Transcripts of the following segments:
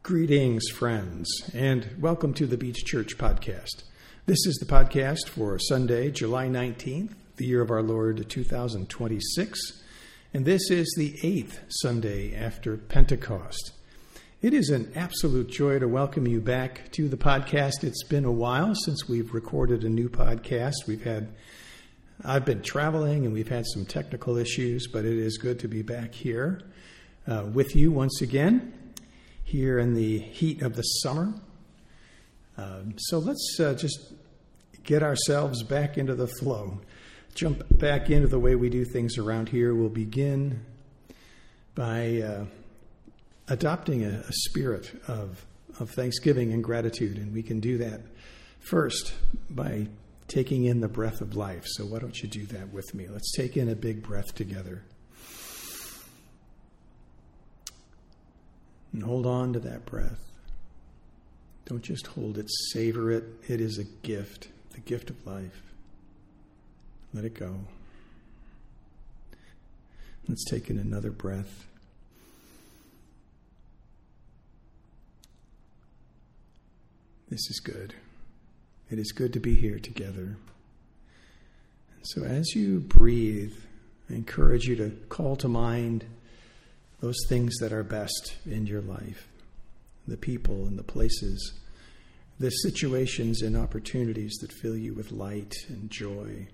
Greetings, friends, and welcome to the Beach Church Podcast. This is the podcast for Sunday, July 19th, the year of our Lord 2026, and this is the 8th Sunday after Pentecost. It is an absolute joy to welcome you back to the podcast. It's been a while since we've recorded a new podcast. I've been traveling and we've had some technical issues, but it is good to be back here with you once again, here in the heat of the summer. So let's just get ourselves back into the flow, jump back into the way we do things around here. We'll begin by adopting a spirit of thanksgiving and gratitude, and we can do that first by taking in the breath of life. So why don't you do that with me? Let's take in a big breath together. And hold on to that breath. Don't just hold it, savor it. It is a gift, the gift of life. Let it go. Let's take in another breath. This is good. It is good to be here together. And so as you breathe, I encourage you to call to mind those things that are best in your life, the people and the places, the situations and opportunities that fill you with light and joy.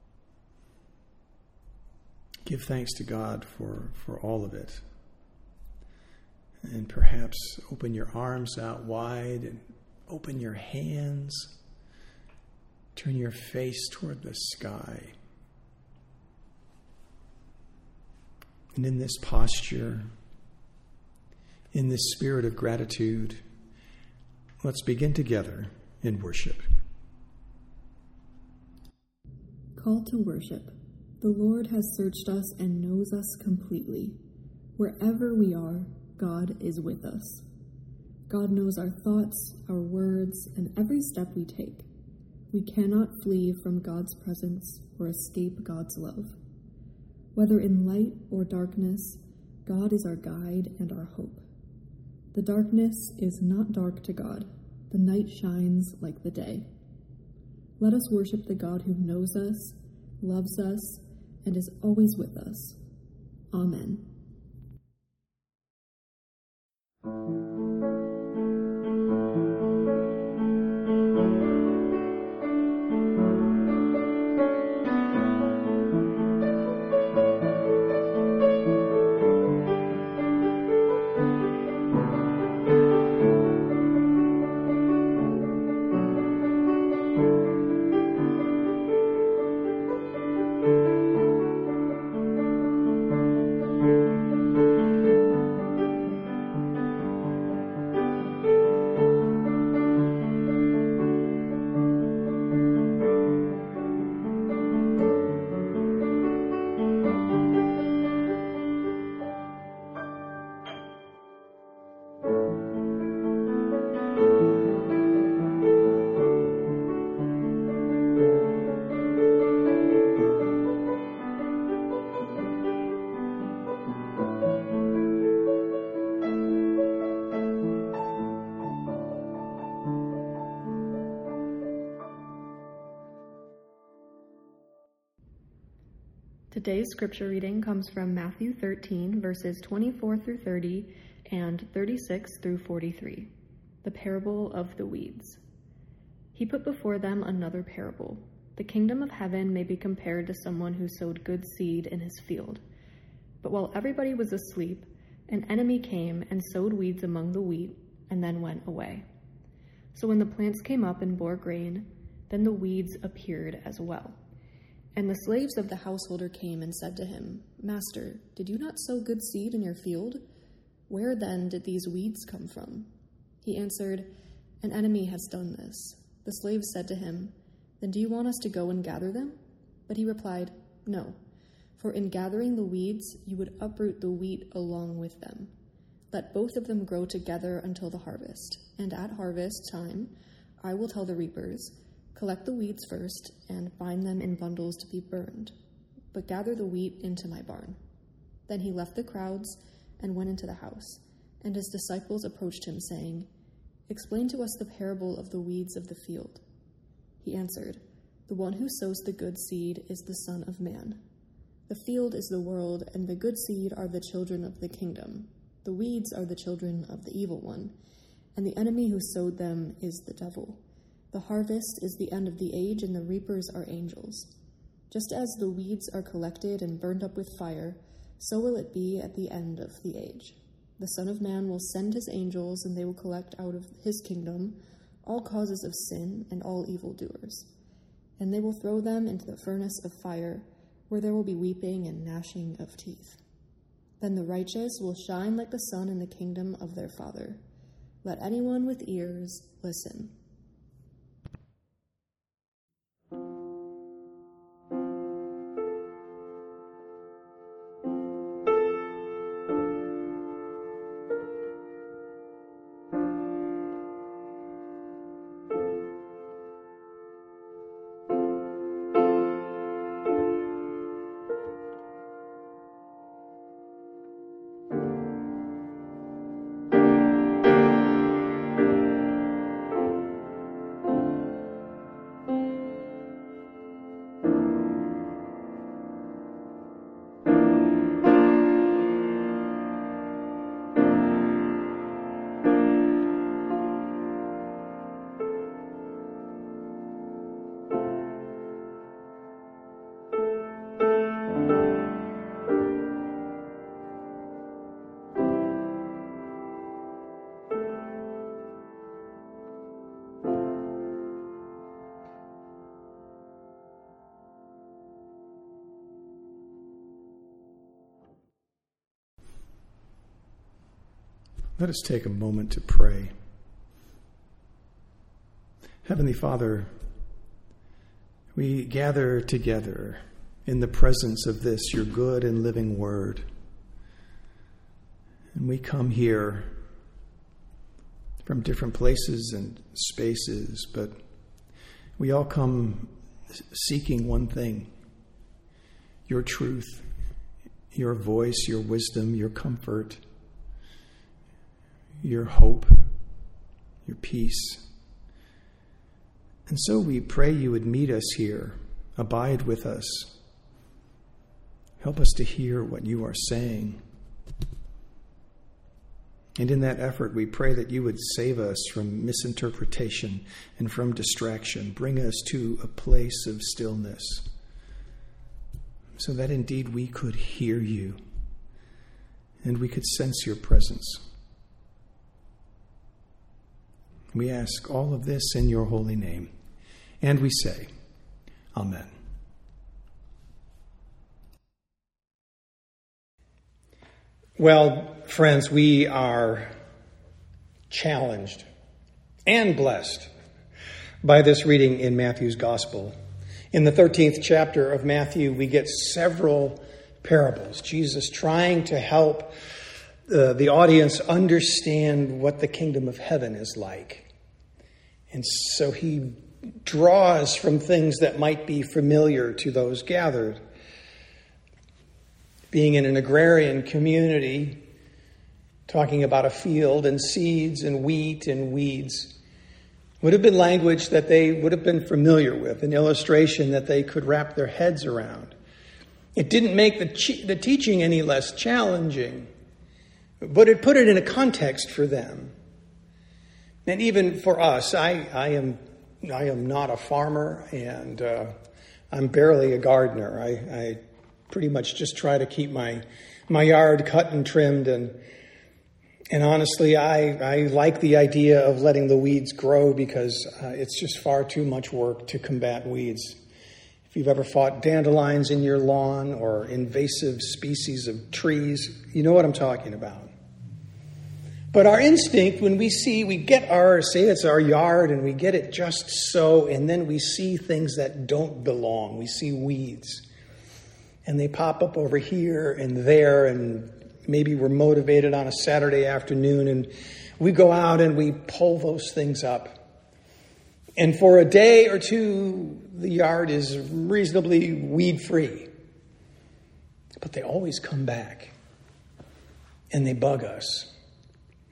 Give thanks to God for all of it. And perhaps open your arms out wide and open your hands. Turn your face toward the sky. And in this posture, in this spirit of gratitude, let's begin together in worship. Call to worship. The Lord has searched us and knows us completely. Wherever we are, God is with us. God knows our thoughts, our words, and every step we take. We cannot flee from God's presence or escape God's love. Whether in light or darkness, God is our guide and our hope. The darkness is not dark to God. The night shines like the day. Let us worship the God who knows us, loves us, and is always with us. Amen. Today's scripture reading comes from Matthew 13, verses 24 through 30 and 36 through 43, the parable of the weeds. He put before them another parable. The kingdom of heaven may be compared to someone who sowed good seed in his field. But while everybody was asleep, an enemy came and sowed weeds among the wheat and then went away. So when the plants came up and bore grain, then the weeds appeared as well. And the slaves of the householder came and said to him, "Master, did you not sow good seed in your field? Where then did these weeds come from?" He answered, "An enemy has done this." The slaves said to him, "Then do you want us to go and gather them?" But he replied, "No, for in gathering the weeds, you would uproot the wheat along with them. Let both of them grow together until the harvest. And at harvest time, I will tell the reapers, collect the weeds first and bind them in bundles to be burned, but gather the wheat into my barn." Then he left the crowds and went into the house. and his disciples approached him, saying, "Explain to us the parable of the weeds of the field." He answered, "The one who sows the good seed is the Son of Man. The field is the world, and the good seed are the children of the kingdom. The weeds are the children of the evil one, and the enemy who sowed them is the devil. The harvest is the end of the age, and the reapers are angels. Just as the weeds are collected and burned up with fire, so will it be at the end of the age. The Son of Man will send his angels, and they will collect out of his kingdom all causes of sin and all evildoers. And they will throw them into the furnace of fire, where there will be weeping and gnashing of teeth. Then the righteous will shine like the sun in the kingdom of their Father. Let anyone with ears listen." Let us take a moment to pray. Heavenly Father, we gather together in the presence of this, your good and living word. And we come here from different places and spaces, but we all come seeking one thing: your truth, your voice, your wisdom, your comfort, your hope, your peace. And so we pray you would meet us here, abide with us, help us to hear what you are saying. And in that effort, we pray that you would save us from misinterpretation and from distraction. Bring us to a place of stillness so that indeed we could hear you and we could sense your presence. We ask all of this in your holy name, and we say, Amen. Well, friends, we are challenged and blessed by this reading in Matthew's Gospel. In the 13th chapter of Matthew, we get several parables. Jesus trying to help the audience understand what the kingdom of heaven is like. And so he draws from things that might be familiar to those gathered. Being in an agrarian community, talking about a field and seeds and wheat and weeds, would have been language that they would have been familiar with, an illustration that they could wrap their heads around. It didn't make the teaching any less challenging, but it put it in a context for them. And even for us, I am not a farmer, and I'm barely a gardener. I pretty much just try to keep my yard cut and trimmed, and honestly, I like the idea of letting the weeds grow because it's just far too much work to combat weeds. If you've ever fought dandelions in your lawn or invasive species of trees, you know what I'm talking about. But our instinct, when we get it's our yard, and we get it just so, and then we see things that don't belong. We see weeds, and they pop up over here and there, and maybe we're motivated on a Saturday afternoon, and we go out and we pull those things up. And for a day or two, the yard is reasonably weed-free. But they always come back, and they bug us.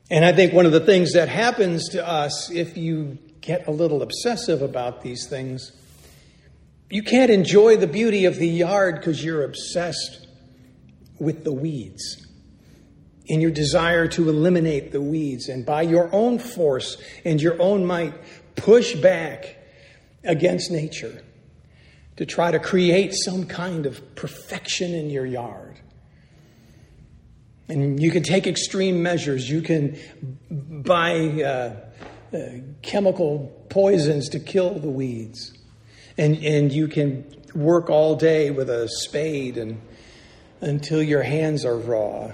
And I think one of the things that happens to us if you get a little obsessive about these things, you can't enjoy the beauty of the yard because you're obsessed with the weeds, in your desire to eliminate the weeds, and by your own force and your own might, push back against nature to try to create some kind of perfection in your yard. And you can take extreme measures. You can buy chemical poisons to kill the weeds. And you can work all day with a spade and until your hands are raw.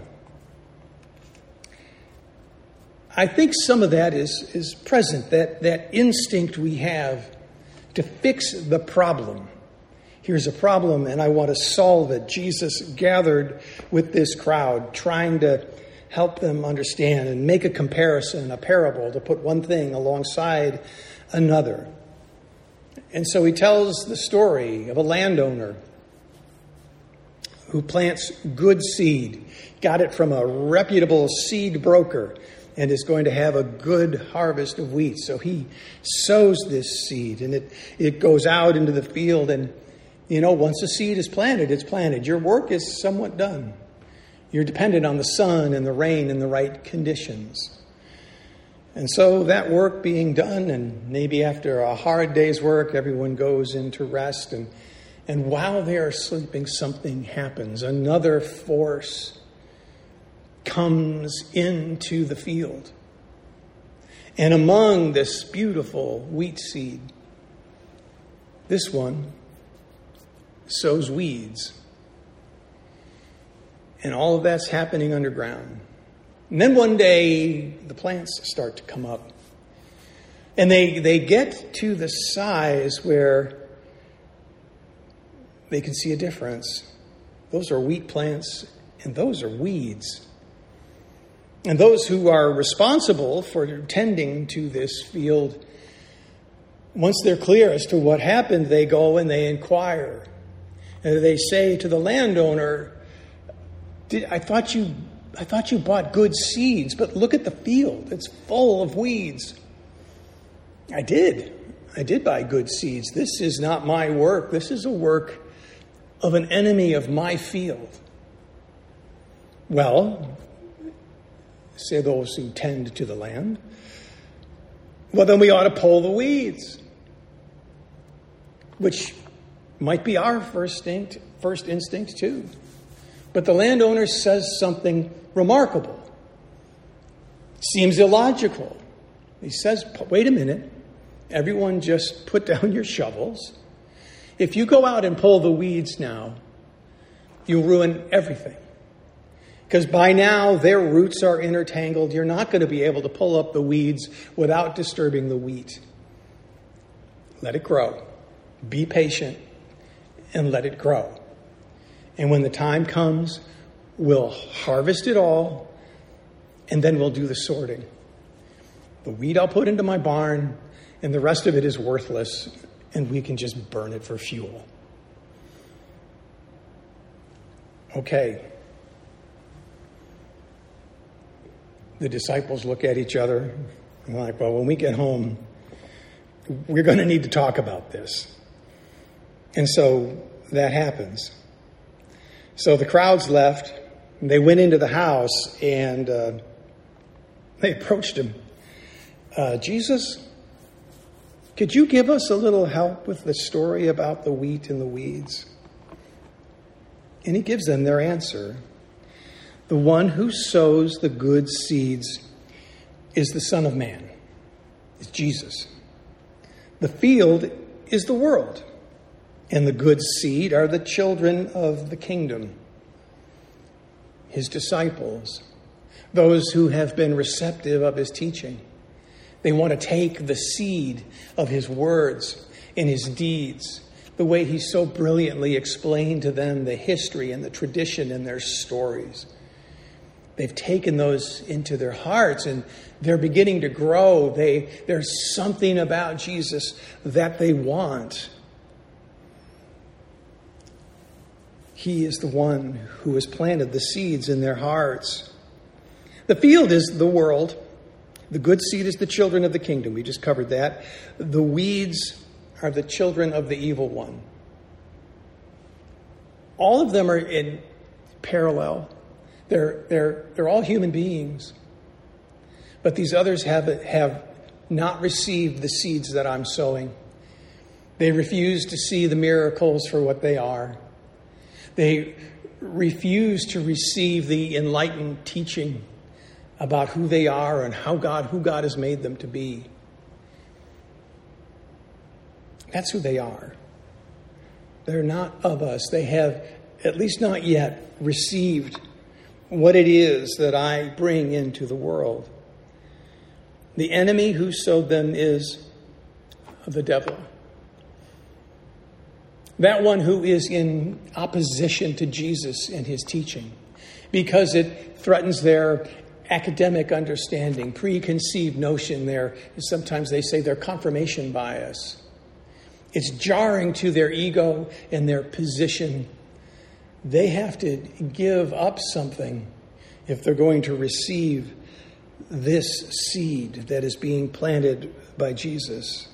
I think some of that is present, that instinct we have to fix the problem. Here's a problem, and I want to solve it. Jesus gathered with this crowd, trying to help them understand and make a comparison, a parable, to put one thing alongside another. And so he tells the story of a landowner who plants good seed, got it from a reputable seed broker, and is going to have a good harvest of wheat. So he sows this seed, and it goes out into the field. And, once a seed is planted, it's planted. Your work is somewhat done. You're dependent on the sun and the rain and the right conditions. And so that work being done, and maybe after a hard day's work, everyone goes into rest. And while they are sleeping, something happens. Another force comes into the field. And among this beautiful wheat seed, this one sows weeds. And all of that's happening underground. And then one day, the plants start to come up. And they get to the size where they can see a difference. Those are wheat plants, and those are weeds. And those who are responsible for tending to this field, once they're clear as to what happened, they go and they inquire. And they say to the landowner, I thought you bought good seeds, but look at the field. It's full of weeds. I did buy good seeds. This is not my work. This is a work of an enemy of my field. Well, say those who tend to the land, well, then we ought to pull the weeds, which might be our first instinct too. But the landowner says something remarkable. Seems illogical. He says, wait a minute. Everyone just put down your shovels. If you go out and pull the weeds now, you'll ruin everything. Because by now, their roots are intertangled. You're not going to be able to pull up the weeds without disturbing the wheat. Let it grow. Be patient and let it grow. And when the time comes, we'll harvest it all, and then we'll do the sorting. The wheat I'll put into my barn, and the rest of it is worthless, and we can just burn it for fuel. Okay. The disciples look at each other and like, well, when we get home, we're going to need to talk about this. And so that happens. So the crowds left. And they went into the house and they approached him. Jesus, could you give us a little help with the story about the wheat and the weeds? And he gives them their answer. The one who sows the good seeds is the Son of Man. It's Jesus. The field is the world. And the good seed are the children of the kingdom. His disciples. Those who have been receptive of his teaching. They want to take the seed of his words and his deeds, the way he so brilliantly explained to them the history and the tradition and their stories. They've taken those into their hearts and they're beginning to grow. There's something about Jesus that they want. He is the one who has planted the seeds in their hearts. The field is the world. The good seed is the children of the kingdom. We just covered that. The weeds are the children of the evil one. All of them are in parallel. They're all human beings. But these others have not received the seeds that I'm sowing. They refuse to see the miracles for what they are. They refuse to receive the enlightened teaching about who they are and who God has made them to be. That's who they are. They're not of us. They have, at least not yet, received what it is that I bring into the world. The enemy who sowed them is the devil. That one who is in opposition to Jesus and his teaching, because it threatens their academic understanding, preconceived notion, sometimes they say their confirmation bias. It's jarring to their ego and their position. They have to give up something if they're going to receive this seed that is being planted by Jesus.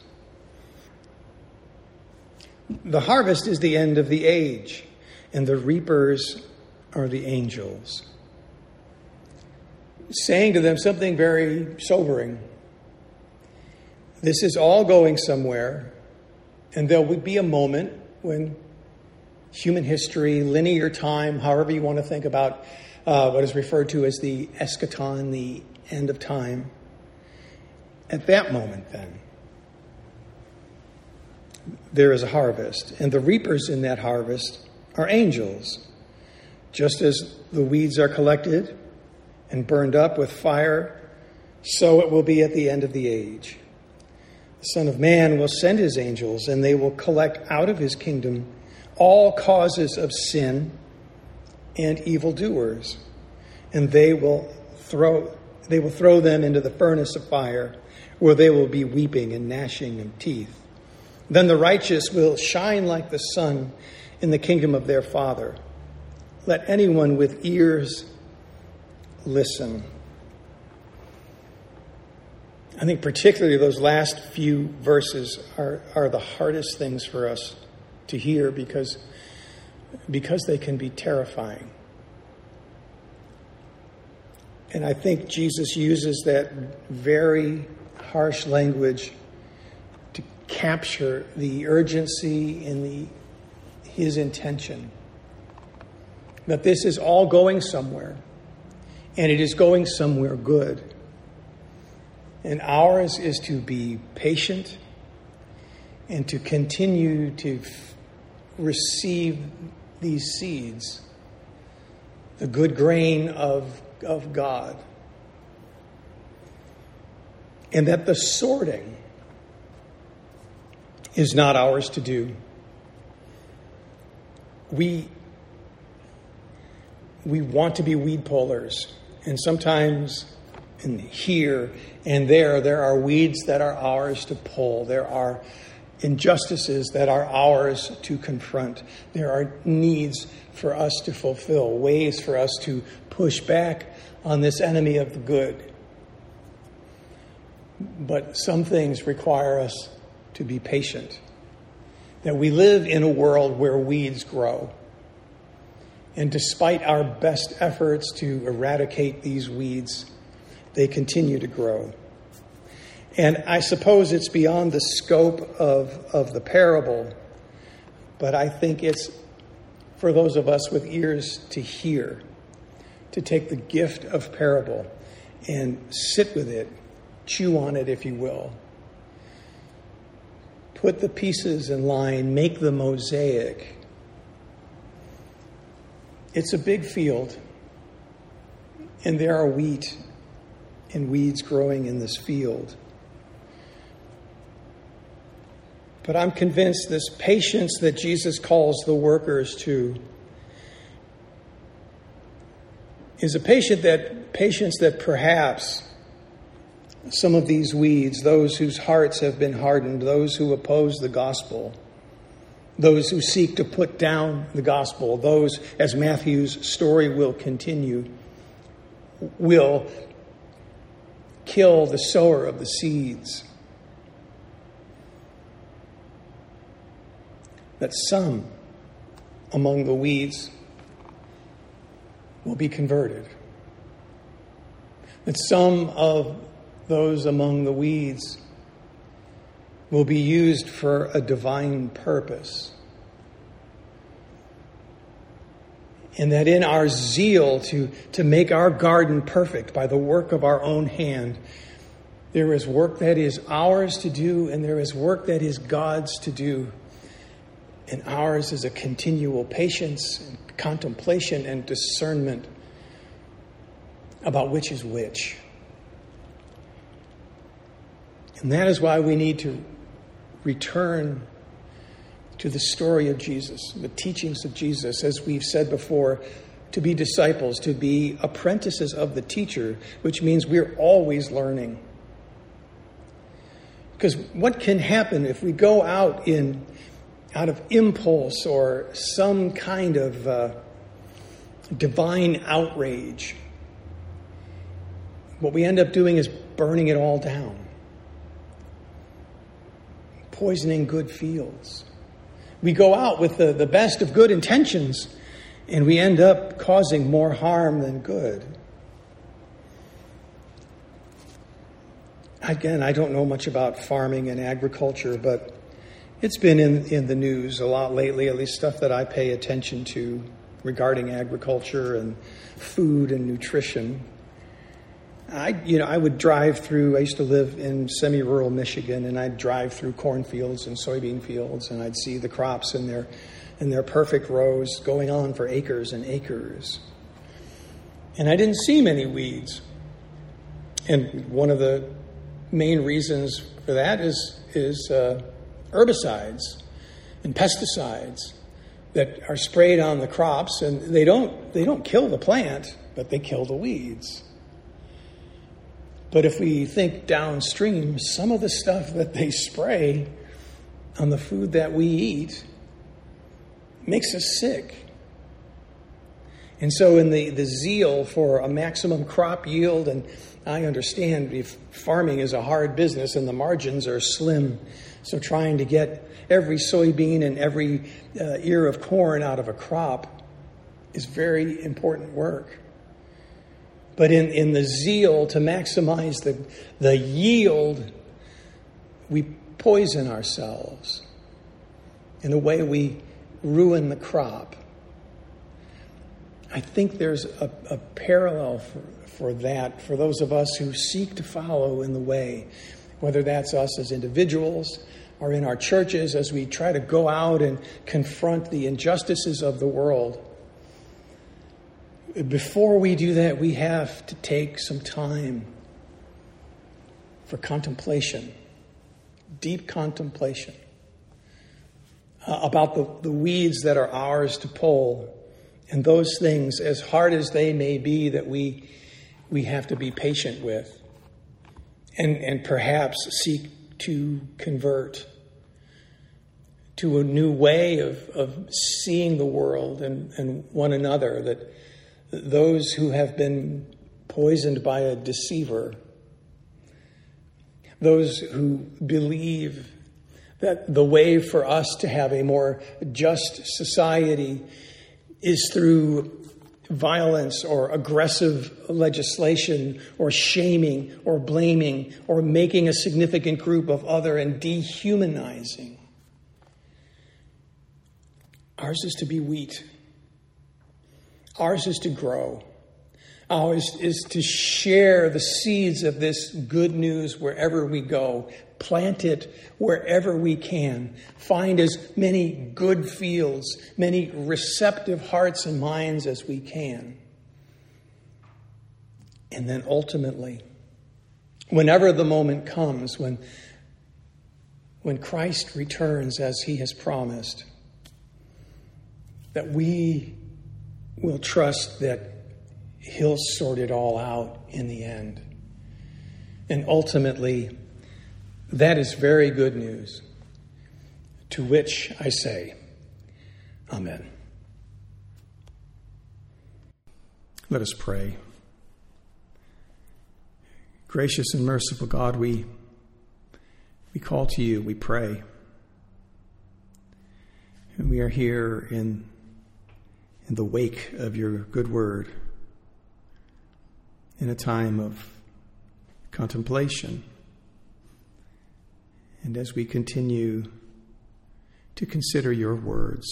The harvest is the end of the age, and the reapers are the angels. Saying to them something very sobering. This is all going somewhere, and there would be a moment when human history, linear time, however you want to think about what is referred to as the eschaton, the end of time. At that moment, then, there is a harvest, and the reapers in that harvest are angels. Just as the weeds are collected and burned up with fire, so it will be at the end of the age. The Son of Man will send his angels, and they will collect out of his kingdom all causes of sin and evildoers, and they will throw them into the furnace of fire, where they will be weeping and gnashing of teeth. Then the righteous will shine like the sun in the kingdom of their Father. Let anyone with ears listen. I think particularly those last few verses are the hardest things for us to hear because they can be terrifying. And I think Jesus uses that very harsh language to capture the urgency and his intention. That this is all going somewhere, and it is going somewhere good. And ours is to be patient and to continue to receive these seeds, the good grain of God. And that the sorting is not ours to do. We want to be weed pullers, and sometimes here and there are weeds that are ours to pull. There are injustices that are ours to confront. There are needs for us to fulfill, ways for us to push back on this enemy of the good. But some things require us to be patient. That we live in a world where weeds grow. And despite our best efforts to eradicate these weeds, they continue to grow. And I suppose it's beyond the scope of the parable, but I think it's for those of us with ears to hear, to take the gift of parable and sit with it, chew on it, if you will. Put the pieces in line, make the mosaic. It's a big field, and there are wheat and weeds growing in this field. But I'm convinced this patience that Jesus calls the workers to is a patience that perhaps some of these weeds, those whose hearts have been hardened, those who oppose the gospel, those who seek to put down the gospel, those, as Matthew's story will continue, will kill the sower of the seeds. That some among the weeds will be converted. That some of those among the weeds will be used for a divine purpose. And that in our zeal to make our garden perfect by the work of our own hand, there is work that is ours to do, and there is work that is God's to do. And ours is a continual patience and contemplation and discernment about which is which. And that is why we need to return to the story of Jesus, the teachings of Jesus, as we've said before, to be disciples, to be apprentices of the teacher, which means we're always learning. Because what can happen if we go out of impulse or some kind of divine outrage? What we end up doing is burning it all down, poisoning good fields. We go out with the best of good intentions, and we end up causing more harm than good. Again, I don't know much about farming and agriculture, but it's been in the news a lot lately, at least stuff that I pay attention to regarding agriculture and food and nutrition. I would drive through, I used to live in semi-rural Michigan, and I'd drive through cornfields and soybean fields, and I'd see the crops in their perfect rows going on for acres and acres. And I didn't see many weeds. And one of the main reasons for that is herbicides and pesticides that are sprayed on the crops, and they don't kill the plant, but they kill the weeds. But if we think downstream, some of the stuff that they spray on the food that we eat makes us sick. And so in the zeal for a maximum crop yield, and I understand if farming is a hard business and the margins are slim, so trying to get every soybean and every ear of corn out of a crop is very important work. But in the zeal to maximize the yield, we poison ourselves. In a way, we ruin the crop. I think there's a parallel for that, for those of us who seek to follow in the way, whether that's us as individuals or in our churches as we try to go out and confront the injustices of the world. Before we do that, we have to take some time for contemplation, deep contemplation about the weeds that are ours to pull, and those things, as hard as they may be, that we have to be patient with and perhaps seek to convert to a new way of seeing the world and one another, that those who have been poisoned by a deceiver, those who believe that the way for us to have a more just society is through violence or aggressive legislation or shaming or blaming or making a significant group of other and dehumanizing. Ours is to be wheat. Ours is to grow. Ours is to share the seeds of this good news wherever we go. Plant it wherever we can. Find as many good fields, many receptive hearts and minds as we can. And then ultimately, whenever the moment comes, when Christ returns as he has promised, that we will trust that he'll sort it all out in the end. And ultimately, that is very good news, to which I say, Amen. Let us pray. Gracious and merciful God, we call to you, we pray. And we are here in the wake of your good word, in a time of contemplation. And as we continue to consider your words,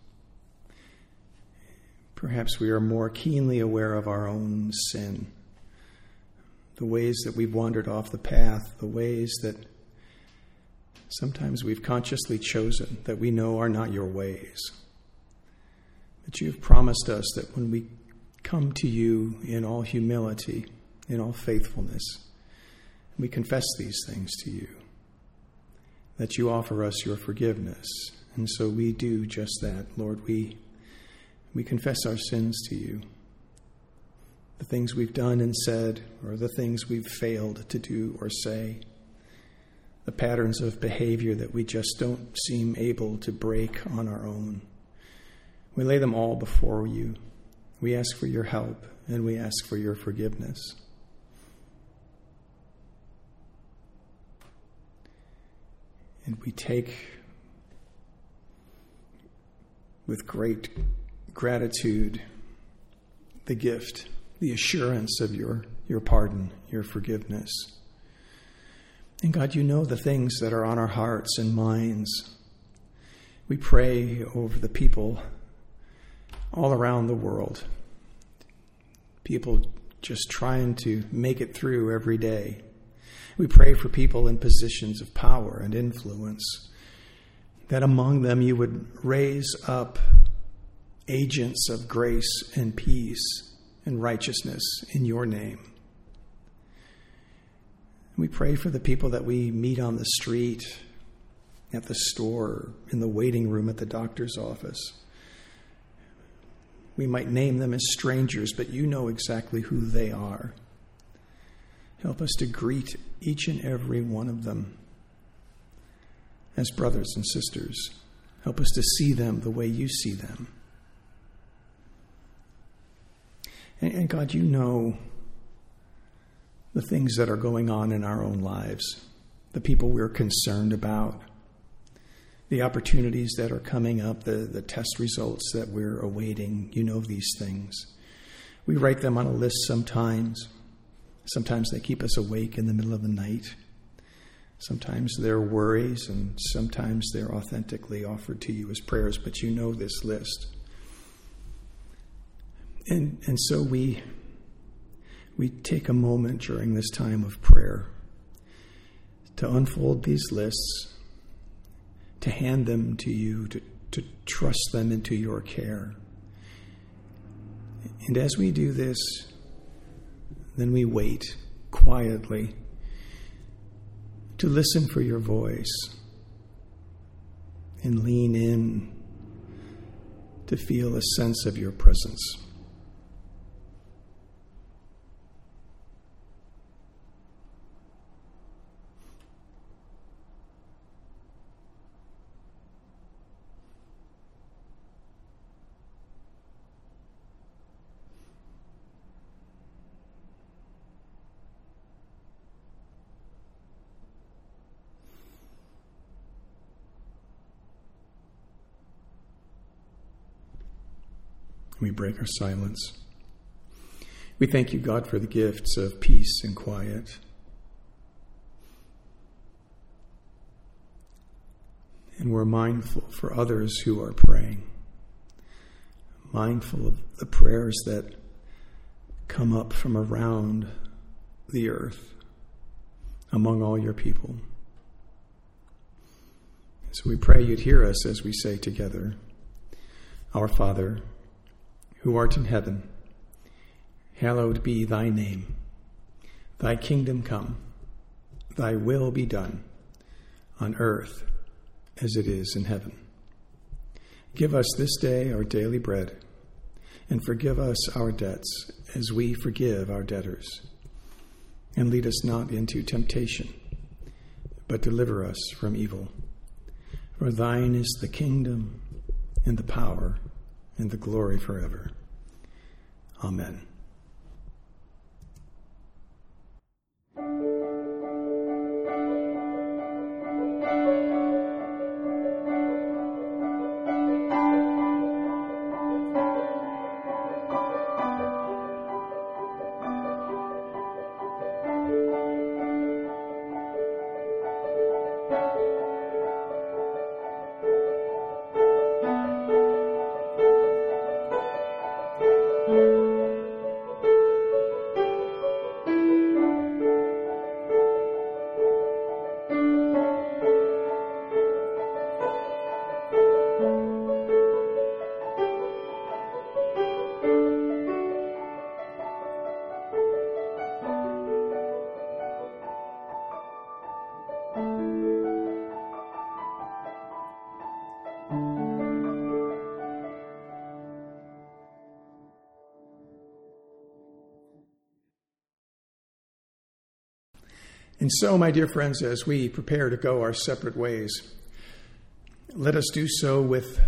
perhaps we are more keenly aware of our own sin, the ways that we've wandered off the path, the ways that sometimes we've consciously chosen that we know are not your ways. But you've promised us that when we come to you in all humility, in all faithfulness, we confess these things to you, that you offer us your forgiveness. And so we do just that, Lord. We confess our sins to you, the things we've done and said, or the things we've failed to do or say, the patterns of behavior that we just don't seem able to break on our own. We lay them all before you. We ask for your help, and we ask for your forgiveness. And we take with great gratitude the gift, the assurance of your pardon, your forgiveness. And God, you know the things that are on our hearts and minds. We pray over the people all around the world, people just trying to make it through every day. We pray for people in positions of power and influence, that among them you would raise up agents of grace and peace and righteousness in your name. We pray for the people that we meet on the street, at the store, in the waiting room at the doctor's office. We might name them as strangers, but you know exactly who they are. Help us to greet each and every one of them as brothers and sisters. Help us to see them the way you see them. And God, you know the things that are going on in our own lives, the people we're concerned about, the opportunities that are coming up, the test results that we're awaiting. You know these things. We write them on a list sometimes. Sometimes they keep us awake in the middle of the night. Sometimes they're worries, and sometimes they're authentically offered to you as prayers, but you know this list. And so we take a moment during this time of prayer to unfold these lists, to hand them to you, to trust them into your care. And as we do this, then we wait quietly to listen for your voice and lean in to feel a sense of your presence. We break our silence. We thank you, God, for the gifts of peace and quiet. And we're mindful for others who are praying, mindful of the prayers that come up from around the earth among all your people. So we pray you'd hear us as we say together, Our Father, who art in heaven, hallowed be thy name. Thy kingdom come, thy will be done, on earth as it is in heaven. Give us this day our daily bread, and forgive us our debts as we forgive our debtors. And lead us not into temptation, but deliver us from evil. For thine is the kingdom, and the power, and the glory forever. Amen. And so, my dear friends, as we prepare to go our separate ways, let us do so with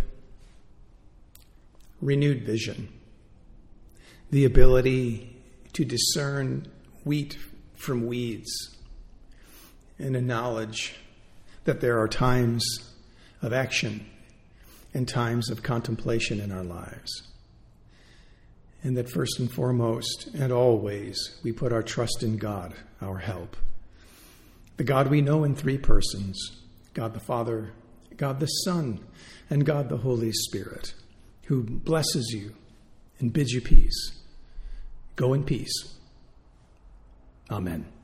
renewed vision, the ability to discern wheat from weeds, and a knowledge that there are times of action and times of contemplation in our lives. And that first and foremost and always we put our trust in God, our help. The God we know in three persons, God the Father, God the Son, and God the Holy Spirit, who blesses you and bids you peace. Go in peace. Amen.